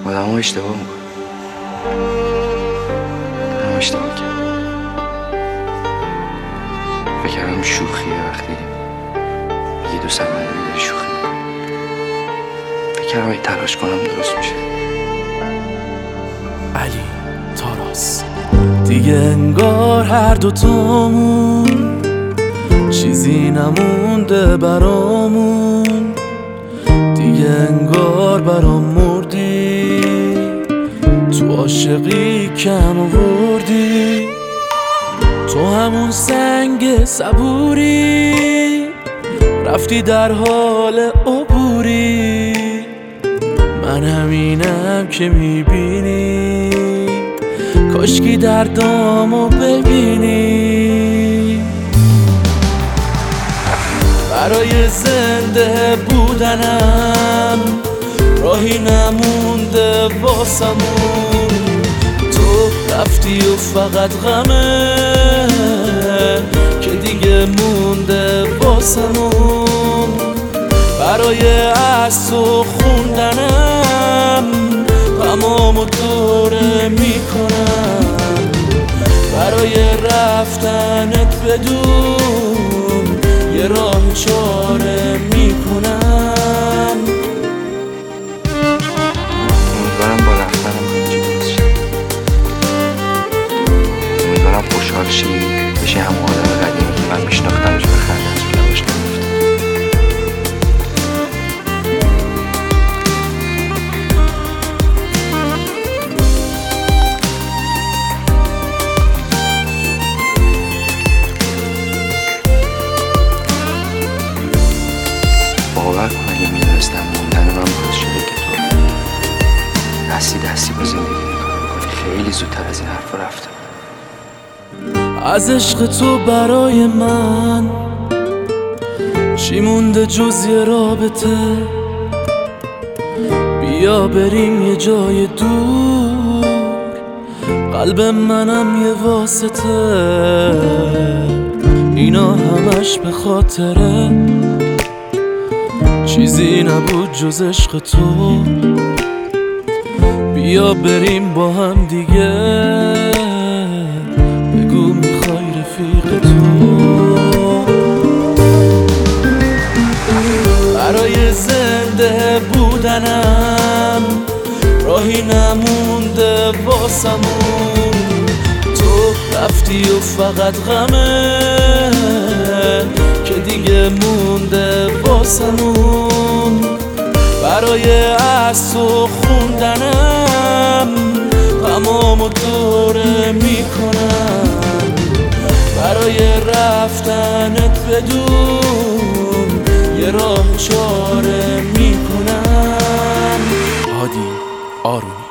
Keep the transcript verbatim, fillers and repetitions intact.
آدم ها اشتباه میکنه. آدم اشتباه کرد. فکر کردم شوخیه وقتی میگی دوست هم نداری داری شوخی میکنی. فکر کردم اگه تلاش کنم درست میشه. علی تاراس. دیگه انگار هر دوتامون چیزی نمونده برامون، دیگه انگار برام مردی، تو عاشقی کم آوردی، تو همون سنگ صبوری رفتی در حال عبوری، من همینم که میبینی کاشکی دردامو ببینی. برای زنده بودنم راهی نمونده واسمون، تو رفتی و فقط غمه که دیگه مونده واسمون. برای از تو خوندنم غمامو دوره میکنم، برای رفتنت بدون یه راه چاره میکنم. امیدوارم با رفتنم همینجا درست شد. امیدوارم خوشحال شی بشی همون آدم قدیمی که من میشناختمش و خنده از رو لباش نمیفته. باور کن اگه میدونستم موندن من باعث شده که تو دستی دستی با زندگی نگاه میکنی، خیلی زودتر از این حرف رفتم. از عشق تو برای من چی مونده جز یه رابطه؟ بیا بریم یه جای دور، قلب منم یه واسطه، اینا همش به خاطره چیزی نبود جز عشق تو. بیا بریم با هم دیگه، بگو میخوای رفیق تو. برای زنده بودنم راهی نمونده واسمون، تو رفتی و فقط غمه که دیگه مونده واسمون. برای از تو خوندنم غمامو دوره میکنم، برای رفتنت بدون یه راه چاره میکنم. هادی آرونی.